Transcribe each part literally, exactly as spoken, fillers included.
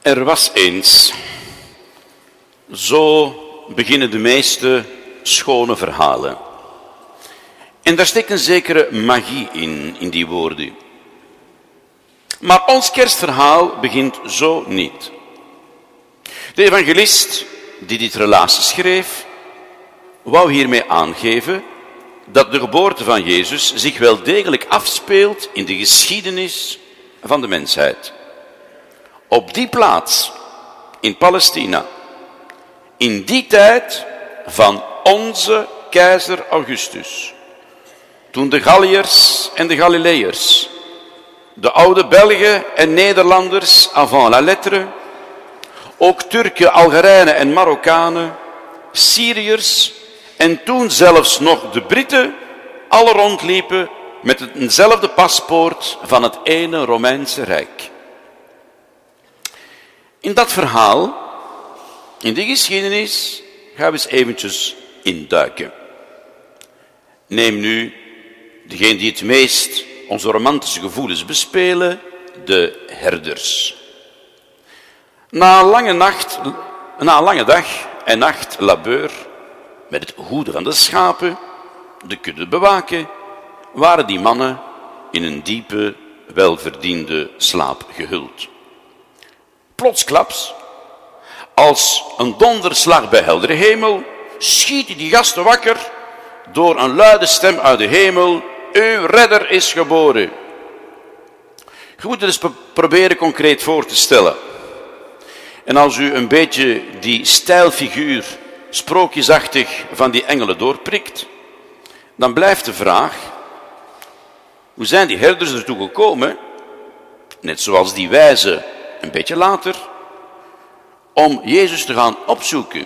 Er was eens. Zo beginnen de meeste schone verhalen. En daar steekt een zekere magie in, in die woorden. Maar ons kerstverhaal begint zo niet. De evangelist die dit relaas schreef, wou hiermee aangeven dat de geboorte van Jezus zich wel degelijk afspeelt in de geschiedenis van de mensheid. Op die plaats, in Palestina, in die tijd van onze keizer Augustus, toen de Galliërs en de Galileërs, de oude Belgen en Nederlanders avant la lettre, ook Turken, Algerijnen en Marokkanen, Syriërs en toen zelfs nog de Britten, alle rondliepen met eenzelfde paspoort van het ene Romeinse Rijk. In dat verhaal, in die geschiedenis, gaan we eens eventjes induiken. Neem nu degene die het meest onze romantische gevoelens bespelen, de herders. Na een lange nacht, na een lange dag en nacht labeur, met het hoeden van de schapen, de kudde bewaken, waren die mannen in een diepe, welverdiende slaap gehuld. Plotsklaps, als een donderslag bij heldere hemel, schieten die gasten wakker door een luide stem uit de hemel: uw redder is geboren. Je moet het eens proberen concreet voor te stellen. En als u een beetje die stijlfiguur, sprookjesachtig van die engelen doorprikt, dan blijft de vraag: hoe zijn die herders ertoe gekomen, net zoals die wijzen een beetje later, om Jezus te gaan opzoeken?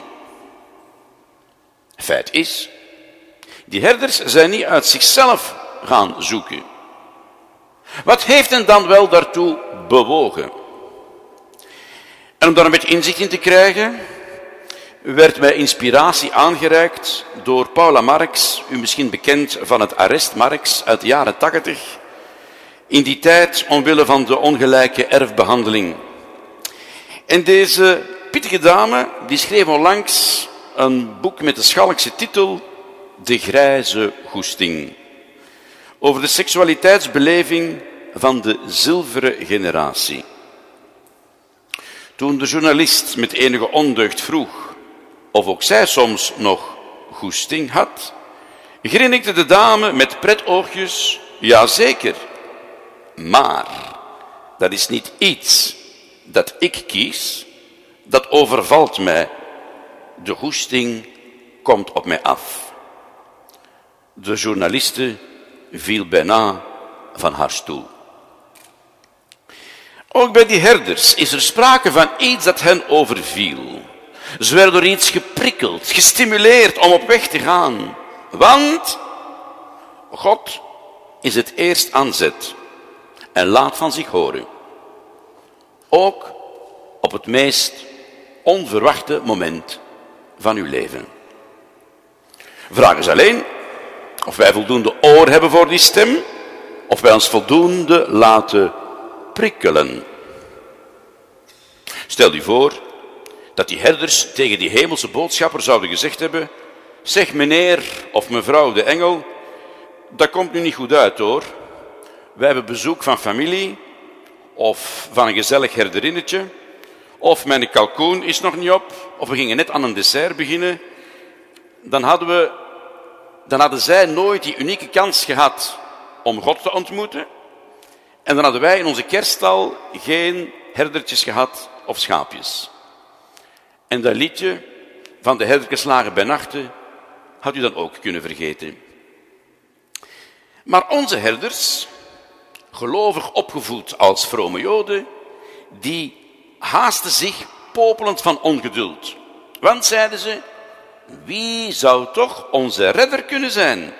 Feit is, die herders zijn niet uit zichzelf gaan zoeken. Wat heeft hen dan wel daartoe bewogen? En om daar een beetje inzicht in te krijgen, werd mij inspiratie aangereikt door Paula Marx, u misschien bekend van het arrest Marx uit de jaren tachtig, in die tijd omwille van de ongelijke erfbehandeling. En deze pittige dame, die schreef onlangs een boek met de schalkse titel De grijze goesting, over de seksualiteitsbeleving van de zilveren generatie. Toen de journalist met enige ondeugd vroeg of ook zij soms nog goesting had, grinnikte de dame met pretoogjes: ja zeker, maar dat is niet iets dat ik kies, dat overvalt mij. De goesting komt op mij af. De journaliste viel bijna van haar stoel. Ook bij die herders is er sprake van iets dat hen overviel. Ze werden door iets geprikkeld, gestimuleerd om op weg te gaan. Want God is het eerst aan zet en laat van zich horen. Ook op het meest onverwachte moment van uw leven. Vraag is alleen of wij voldoende oor hebben voor die stem, of wij ons voldoende laten prikkelen. Stel u voor dat die herders tegen die hemelse boodschapper zouden gezegd hebben: zeg meneer of mevrouw de engel, dat komt nu niet goed uit hoor. Wij hebben bezoek van familie, of van een gezellig herderinnetje, of mijn kalkoen is nog niet op, of we gingen net aan een dessert beginnen. Dan hadden we, dan hadden zij nooit die unieke kans gehad om God te ontmoeten. En dan hadden wij in onze kerststal geen herdertjes gehad of schaapjes. En dat liedje van de herdertjes lagen bij nachten had u dan ook kunnen vergeten. Maar onze herders, gelovig opgevoed als vrome Joden, die haasten zich popelend van ongeduld. Want, zeiden ze, wie zou toch onze redder kunnen zijn?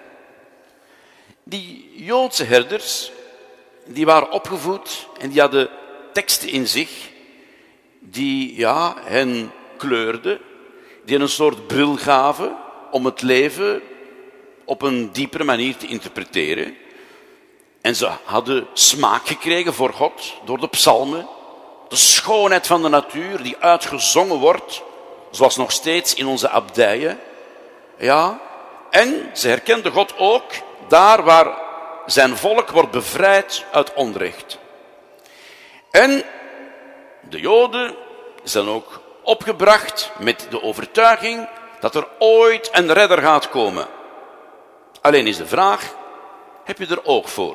Die Joodse herders, die waren opgevoed en die hadden teksten in zich die ja, hen kleurden, die hen een soort bril gaven om het leven op een diepere manier te interpreteren. En ze hadden smaak gekregen voor God door de psalmen, de schoonheid van de natuur die uitgezongen wordt, zoals nog steeds in onze abdijen. Ja, en ze herkenden God ook daar waar zijn volk wordt bevrijd uit onrecht. En de Joden zijn ook opgebracht met de overtuiging dat er ooit een redder gaat komen. Alleen is de vraag, heb je er oog voor?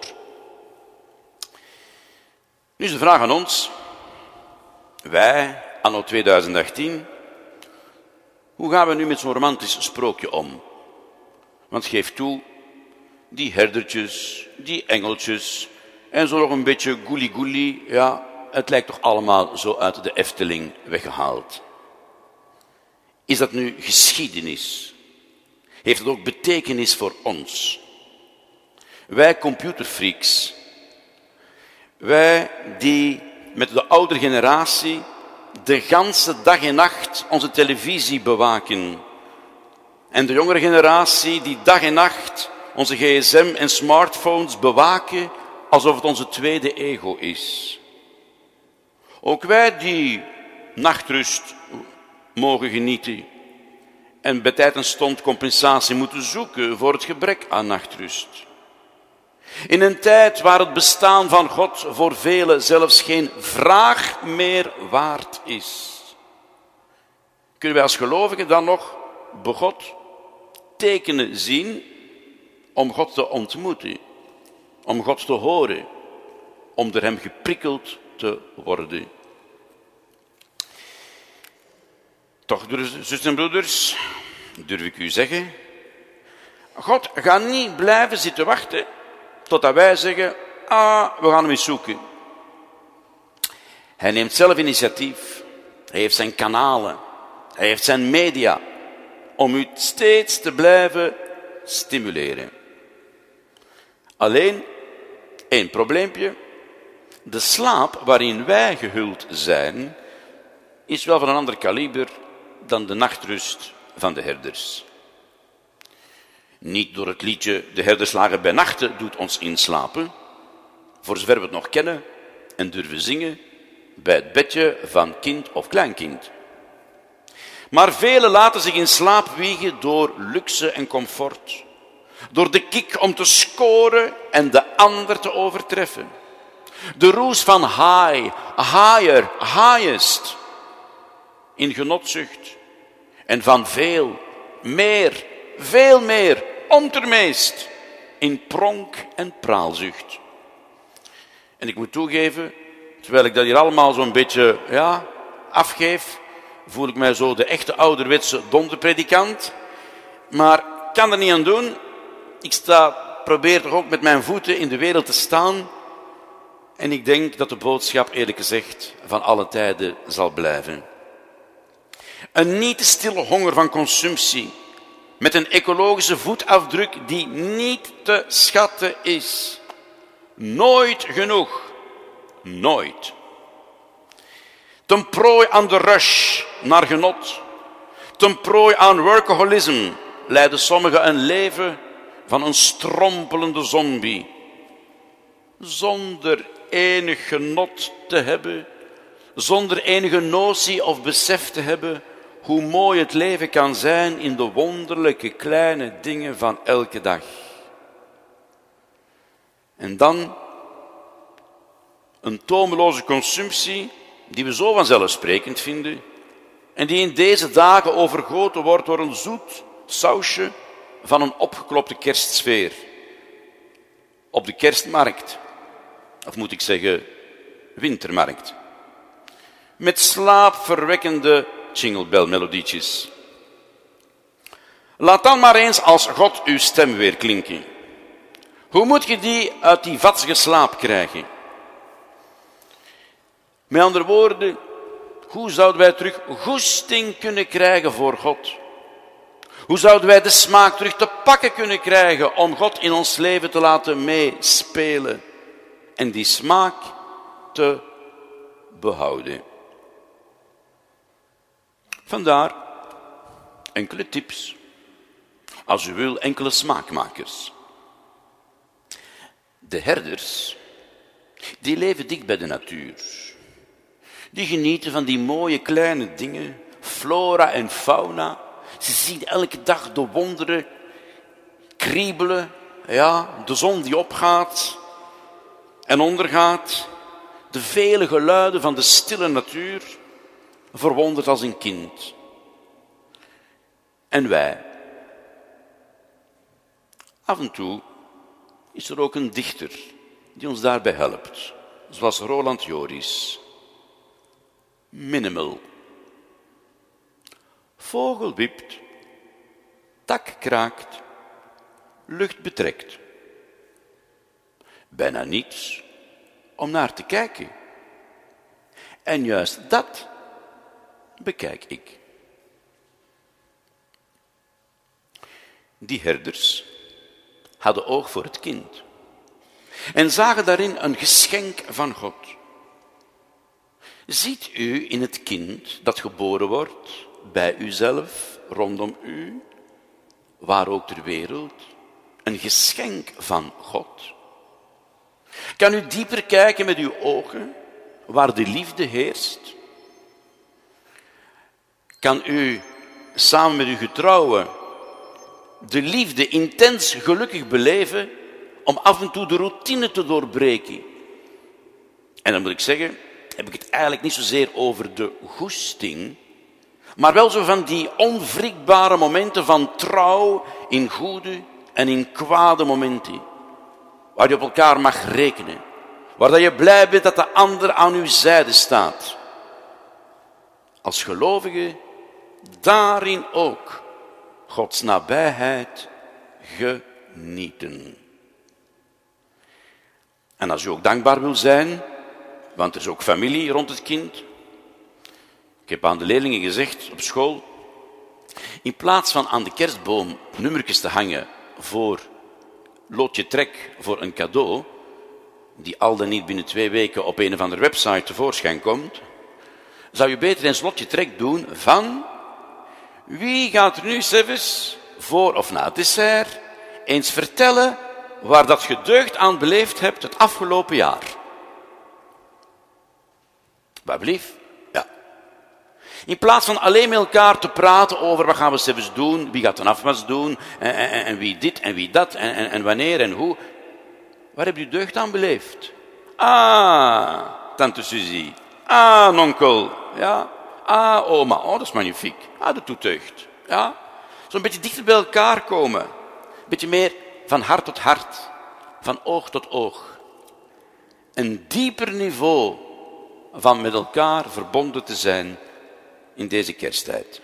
Nu is de vraag aan ons, wij, anno tweeduizend achttien, hoe gaan we nu met zo'n romantisch sprookje om? Want geef toe, die herdertjes, die engeltjes en zo nog een beetje goelie-goelie, ja, het lijkt toch allemaal zo uit de Efteling weggehaald. Is dat nu geschiedenis? Heeft het ook betekenis voor ons? Wij computerfreaks, wij die met de oudere generatie de ganse dag en nacht onze televisie bewaken. En de jongere generatie die dag en nacht onze gsm en smartphones bewaken alsof het onze tweede ego is. Ook wij die nachtrust mogen genieten en bij tijd en stond compensatie moeten zoeken voor het gebrek aan nachtrust. In een tijd waar het bestaan van God voor velen zelfs geen vraag meer waard is. Kunnen wij als gelovigen dan nog bij God tekenen zien om God te ontmoeten, om God te horen, om door hem geprikkeld te worden? Toch, zusters en broeders, durf ik u zeggen, God gaat niet blijven zitten wachten totdat wij zeggen, ah, we gaan hem eens zoeken. Hij neemt zelf initiatief. Hij heeft zijn kanalen. Hij heeft zijn media. Om u steeds te blijven stimuleren. Alleen, één probleempje. De slaap waarin wij gehuld zijn, is wel van een ander kaliber dan de nachtrust van de herders. Niet door het liedje de herders lagen bij nachten doet ons inslapen, voor zover we het nog kennen en durven zingen bij het bedje van kind of kleinkind. Maar velen laten zich in slaap wiegen door luxe en comfort, door de kick om te scoren en de ander te overtreffen. De roes van high, higher, highest, in genotzucht en van veel, meer, veel meer, ondermeest, in pronk en praalzucht. En ik moet toegeven, terwijl ik dat hier allemaal zo'n beetje ja, afgeef, voel ik mij zo de echte ouderwetse donderpredikant. Maar ik kan er niet aan doen. Ik sta, probeer toch ook met mijn voeten in de wereld te staan. En ik denk dat de boodschap, eerlijk gezegd, van alle tijden zal blijven. Een niet te stille honger van consumptie, met een ecologische voetafdruk die niet te schatten is. Nooit genoeg. Nooit. Ten prooi aan de rush naar genot, ten prooi aan workaholism, leiden sommigen een leven van een strompelende zombie. Zonder enig genot te hebben, zonder enige notie of besef te hebben hoe mooi het leven kan zijn in de wonderlijke kleine dingen van elke dag. En dan een tomeloze consumptie die we zo vanzelfsprekend vinden en die in deze dagen overgoten wordt door een zoet sausje van een opgeklopte kerstsfeer. Op de kerstmarkt, of moet ik zeggen wintermarkt, met slaapverwekkende jinglebell-melodietjes. Laat dan maar eens als God uw stem weer klinken. Hoe moet je die uit die vatsige slaap krijgen? Met andere woorden, hoe zouden wij terug goesting kunnen krijgen voor God? Hoe zouden wij de smaak terug te pakken kunnen krijgen om God in ons leven te laten meespelen en die smaak te behouden? Vandaar enkele tips, als u wil enkele smaakmakers. De herders, die leven dicht bij de natuur. Die genieten van die mooie kleine dingen, flora en fauna. Ze zien elke dag de wonderen kriebelen, ja, de zon die opgaat en ondergaat, de vele geluiden van de stille natuur, verwonderd als een kind. En wij. Af en toe is er ook een dichter die ons daarbij helpt, zoals Roland Joris. Minimal. Vogel wipt, tak kraakt, lucht betrekt. Bijna niets om naar te kijken. En juist dat bekijk ik. Die herders hadden oog voor het kind en zagen daarin een geschenk van God. Ziet u in het kind dat geboren wordt, bij uzelf, rondom u, waar ook ter wereld, een geschenk van God? Kan u dieper kijken met uw ogen, waar de liefde heerst? Kan u samen met uw getrouwen de liefde intens gelukkig beleven om af en toe de routine te doorbreken? En dan moet ik zeggen, heb ik het eigenlijk niet zozeer over de goesting, maar wel zo van die onwrikbare momenten van trouw in goede en in kwade momenten, waar je op elkaar mag rekenen, waar je blij bent dat de ander aan uw zijde staat. Als gelovige daarin ook Gods nabijheid genieten. En als u ook dankbaar wil zijn, want er is ook familie rond het kind. Ik heb aan de leerlingen gezegd op school, in plaats van aan de kerstboom nummertjes te hangen voor loodje trek voor een cadeau, die al dan niet binnen twee weken op een of andere website tevoorschijn komt, zou je beter een slotje trek doen van wie gaat er nu zelfs voor of na het dessert eens vertellen waar dat je deugd aan beleefd hebt het afgelopen jaar. Wat blief? Ja. In plaats van alleen met elkaar te praten over wat gaan we zelfs doen, wie gaat een afwas doen, en, en, en wie dit en wie dat, en, en, en wanneer en hoe. Waar heb je deugd aan beleefd? Ah, tante Suzy. Ah, onkel. Ja. Ah, oma. Oh, dat is magnifiek. Ah, dat doet deugd. Ja. Zo'n beetje dichter bij elkaar komen. Een beetje meer van hart tot hart. Van oog tot oog. Een dieper niveau van met elkaar verbonden te zijn in deze kersttijd.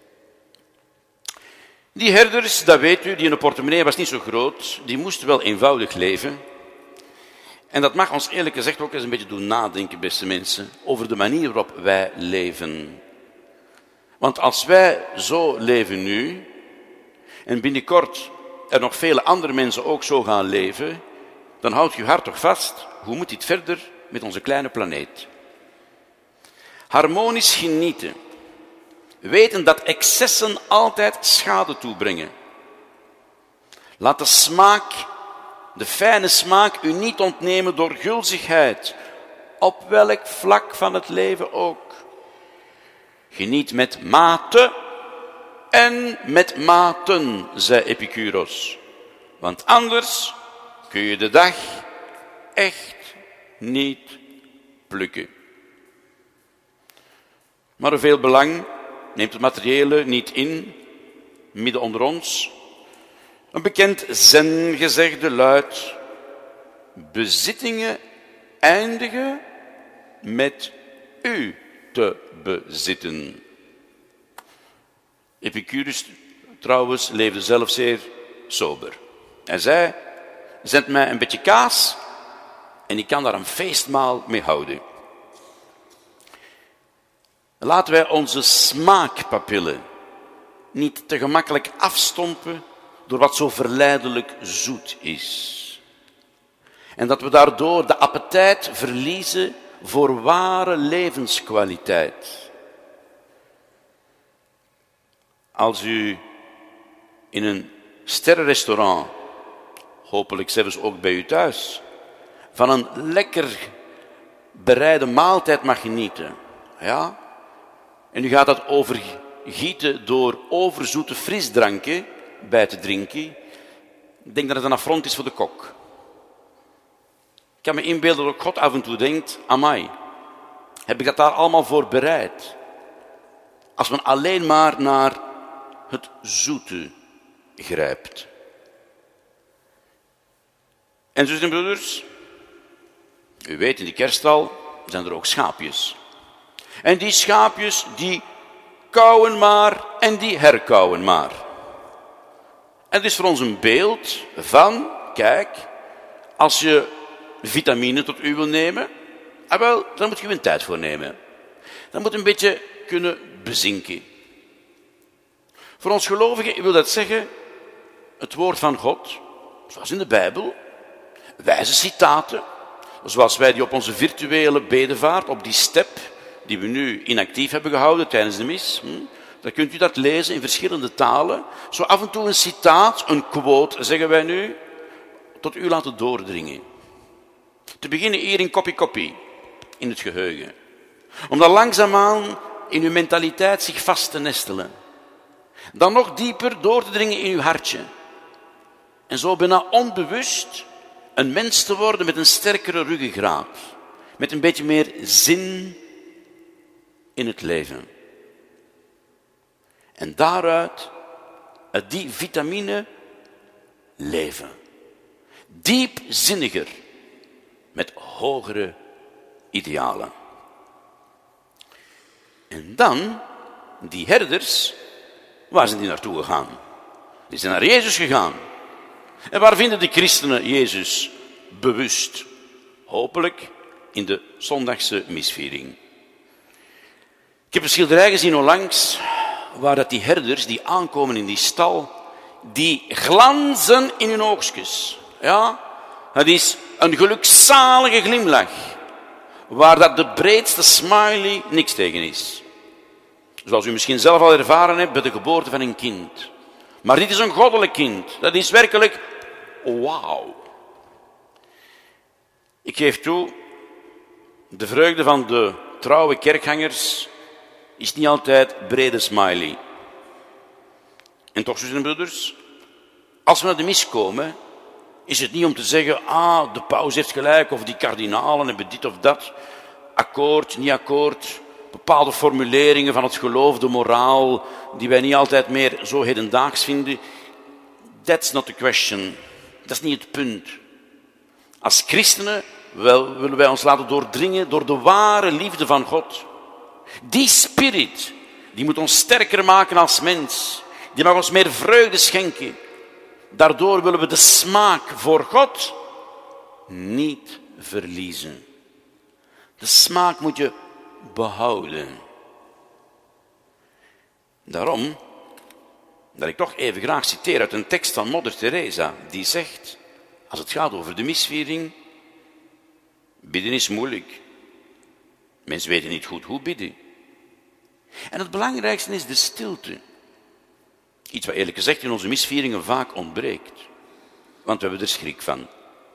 Die herders, dat weet u, die hun portemonnee was niet zo groot, die moesten wel eenvoudig leven. En dat mag ons eerlijk gezegd ook eens een beetje doen nadenken, beste mensen, over de manier waarop wij leven. Want als wij zo leven nu, en binnenkort er nog vele andere mensen ook zo gaan leven, dan houdt je hart toch vast, hoe moet dit verder met onze kleine planeet? Harmonisch genieten. Weten dat excessen altijd schade toebrengen. Laat de smaak, de fijne smaak, u niet ontnemen door gulzigheid. Op welk vlak van het leven ook. Geniet met mate en met maten, zei Epicurus. Want anders kun je de dag echt niet plukken. Maar hoeveel belang neemt het materiële niet in, midden onder ons? Een bekend zengezegde luidt: bezittingen eindigen met u te bezitten. Epicurus trouwens leefde zelf zeer sober. Hij zei: zend mij een beetje kaas en ik kan daar een feestmaal mee houden. Laten wij onze smaakpapillen niet te gemakkelijk afstompen door wat zo verleidelijk zoet is. En dat we daardoor de appetijt verliezen voor ware levenskwaliteit. Als u in een sterrenrestaurant, hopelijk zelfs ook bij u thuis, van een lekker bereide maaltijd mag genieten, Ja? En u gaat dat overgieten door overzoete frisdranken bij te drinken. Ik denk dat het een affront is voor de kok. Ik kan me inbeelden dat ook God af en toe denkt, amai, heb ik dat daar allemaal voor bereid? Als men alleen maar naar het zoete grijpt. En zussen en broeders, u weet, in die kerststal zijn er ook schaapjes. En die schaapjes, die kauwen maar en die herkauwen maar. En het is voor ons een beeld van, kijk, als je vitamine tot u wil nemen, ah wel, dan moet je er een tijd voor nemen. Dan moet je een beetje kunnen bezinken. Voor ons gelovigen wil dat zeggen, het woord van God, zoals in de Bijbel, wijze citaten, zoals wij die op onze virtuele bedevaart, op die step, die we nu inactief hebben gehouden tijdens de mis, hm, dan kunt u dat lezen in verschillende talen. Zo af en toe een citaat, een quote, zeggen wij nu, tot u laten doordringen. Te beginnen hier in kopie-kopie, in het geheugen. Om dan langzaamaan in uw mentaliteit zich vast te nestelen. Dan nog dieper door te dringen in uw hartje. En zo bijna onbewust een mens te worden met een sterkere ruggengraat. Met een beetje meer zin in het leven. En daaruit uit die vitamine leven. Diepzinniger. Met hogere idealen. En dan, die herders, waar zijn die naartoe gegaan? Die zijn naar Jezus gegaan. En waar vinden de christenen Jezus bewust? Hopelijk in de zondagse misviering. Ik heb een schilderij gezien onlangs, waar dat die herders die aankomen in die stal, die glanzen in hun oogstjes. Ja, het is een gelukzalige glimlach, waar dat de breedste smiley niks tegen is. Zoals u misschien zelf al ervaren hebt bij de geboorte van een kind. Maar dit is een goddelijk kind. Dat is werkelijk wauw. Ik geef toe, de vreugde van de trouwe kerkgangers is niet altijd brede smiley. En toch, zussen en broeders, als we naar de mis komen, is het niet om te zeggen, ah, de paus heeft gelijk, of die kardinalen hebben dit of dat. Akkoord, niet akkoord. Bepaalde formuleringen van het geloof, de moraal, die wij niet altijd meer zo hedendaags vinden. That's not the question. Dat is niet het punt. Als christenen wel, willen wij ons laten doordringen door de ware liefde van God. Die spirit, die moet ons sterker maken als mens. Die mag ons meer vreugde schenken. Daardoor willen we de smaak voor God niet verliezen. De smaak moet je behouden. Daarom, dat ik toch even graag citeer uit een tekst van Moeder Teresa, die zegt, als het gaat over de misviering, bidden is moeilijk. Mensen weten niet goed hoe bidden. En het belangrijkste is de stilte. Iets wat eerlijk gezegd in onze misvieringen vaak ontbreekt. Want we hebben er schrik van.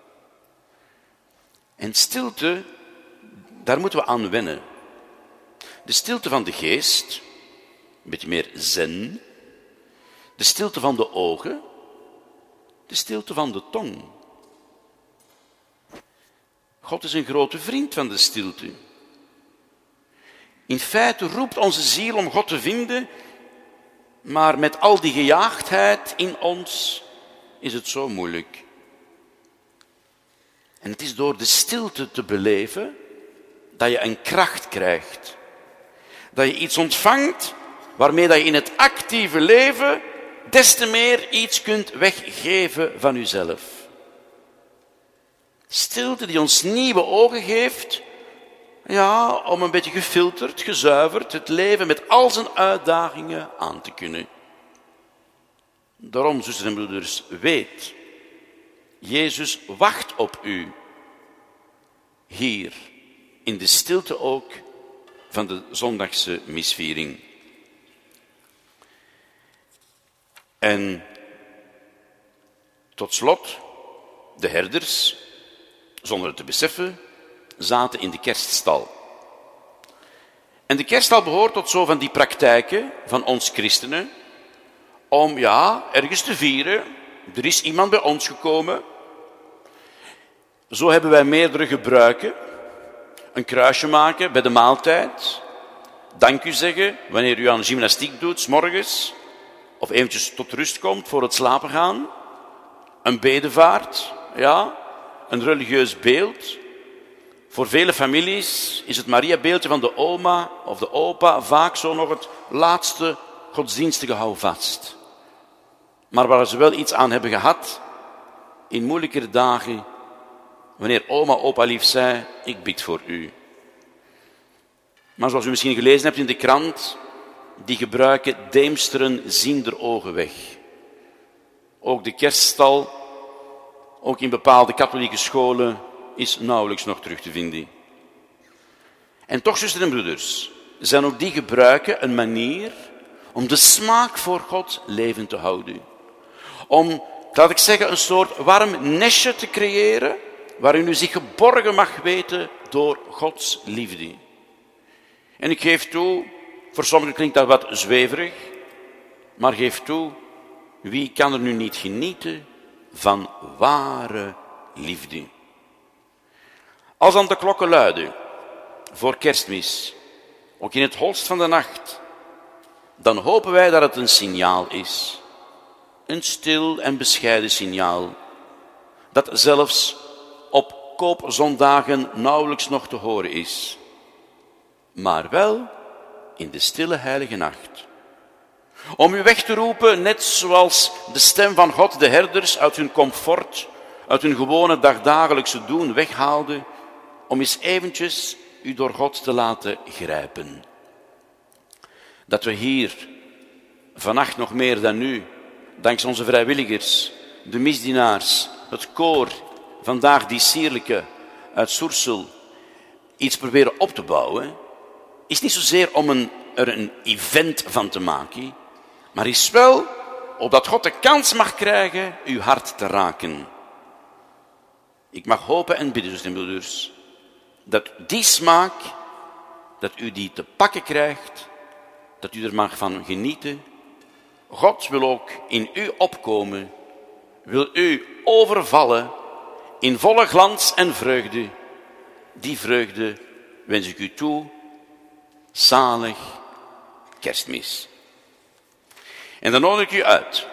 En stilte, daar moeten we aan wennen. De stilte van de geest, een beetje meer zen. De stilte van de ogen. De stilte van de tong. God is een grote vriend van de stilte. In feite roept onze ziel om God te vinden, maar met al die gejaagdheid in ons is het zo moeilijk. En het is door de stilte te beleven dat je een kracht krijgt. Dat je iets ontvangt waarmee dat je in het actieve leven des te meer iets kunt weggeven van jezelf. Stilte die ons nieuwe ogen geeft, ja, om een beetje gefilterd, gezuiverd, het leven met al zijn uitdagingen aan te kunnen. Daarom, zusters en broeders, weet, Jezus wacht op u. Hier, in de stilte ook van de zondagse misviering. En tot slot, de herders, zonder het te beseffen, zaten in de kerststal. En de kerststal behoort tot zo van die praktijken van ons christenen, om ja, ergens te vieren. Er is iemand bij ons gekomen. Zo hebben wij meerdere gebruiken. Een kruisje maken bij de maaltijd. Dank u zeggen wanneer u aan gymnastiek doet, 's morgens. Of eventjes tot rust komt voor het slapen gaan. Een bedevaart, ja. Een religieus beeld. Voor vele families is het Maria-beeldje van de oma of de opa vaak zo nog het laatste godsdienstige houvast. Maar waar ze wel iets aan hebben gehad, in moeilijkere dagen, wanneer oma, opa lief zei, ik bid voor u. Maar zoals u misschien gelezen hebt in de krant, die gebruiken deemsteren ziender ogen weg. Ook de kerststal, ook in bepaalde katholieke scholen, is nauwelijks nog terug te vinden. En toch, zusters en broeders, zijn ook die gebruiken een manier om de smaak voor God levend te houden. Om, laat ik zeggen, een soort warm nestje te creëren, waarin u zich geborgen mag weten door Gods liefde. En ik geef toe, voor sommigen klinkt dat wat zweverig, maar geef toe, wie kan er nu niet genieten van ware liefde? Als dan de klokken luiden voor kerstmis, ook in het holst van de nacht, dan hopen wij dat het een signaal is. Een stil en bescheiden signaal, dat zelfs op koopzondagen nauwelijks nog te horen is. Maar wel in de stille heilige nacht. Om u weg te roepen, net zoals de stem van God de herders uit hun comfort, uit hun gewone dagdagelijkse doen weghaalde, om eens eventjes u door God te laten grijpen. Dat we hier vannacht nog meer dan nu, dankzij onze vrijwilligers, de misdienaars, het koor, vandaag die sierlijke uit Soersel, iets proberen op te bouwen, is niet zozeer om een, er een event van te maken, maar is wel opdat God de kans mag krijgen uw hart te raken. Ik mag hopen en bidden, zusters en broeders, dat die smaak, dat u die te pakken krijgt, dat u er mag van genieten. God wil ook in u opkomen, wil u overvallen in volle glans en vreugde. Die vreugde wens ik u toe. Zalig Kerstmis. En dan nodig ik u uit